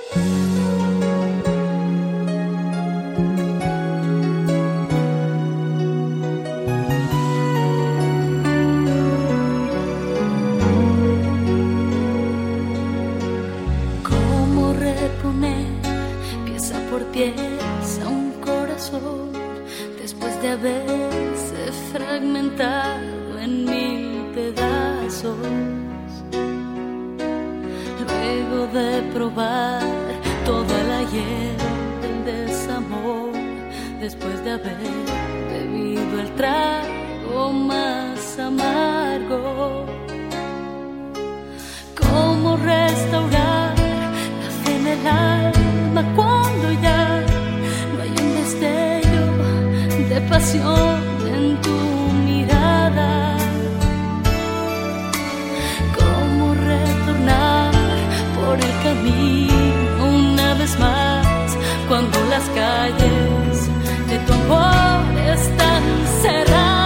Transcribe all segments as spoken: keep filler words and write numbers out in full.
Pieza un corazón después de haberse fragmentado en mil pedazos. Luego de probar toda la hiel del desamor, después de haber bebido el trago más amargo. ¿Cómo restaurar la fe en el alma cuando ya no hay un destello de pasión en tu mirada? ¿Cómo retornar por el camino una vez más cuando las calles de tu amor están cerradas?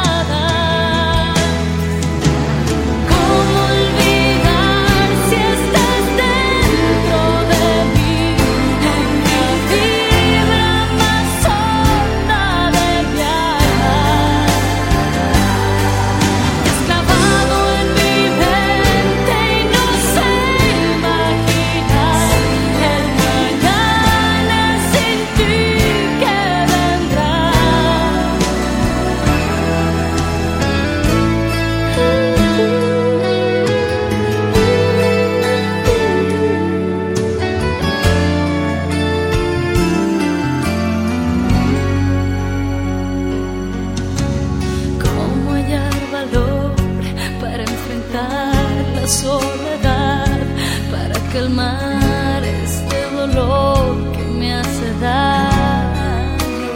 La soledad para calmar este dolor que me hace daño.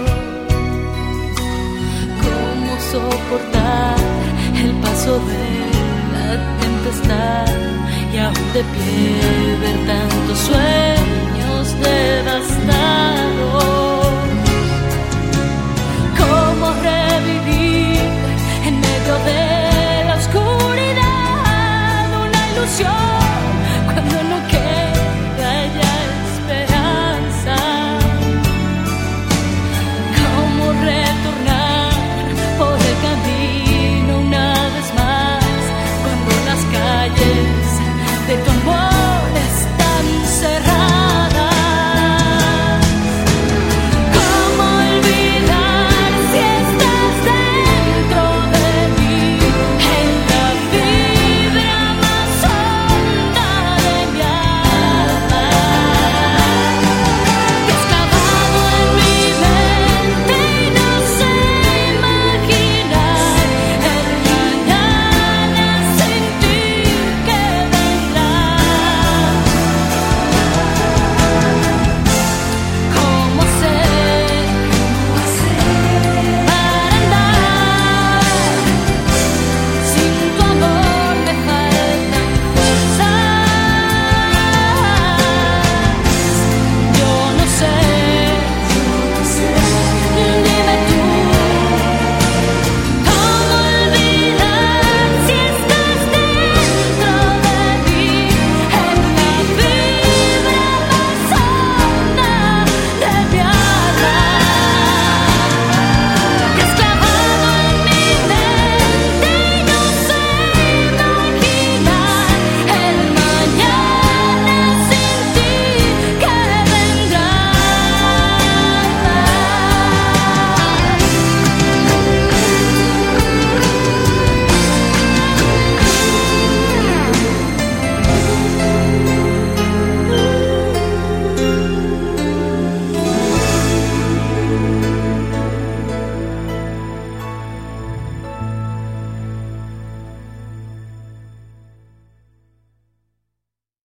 Cómo soportar el paso de la tempestad y aún de pie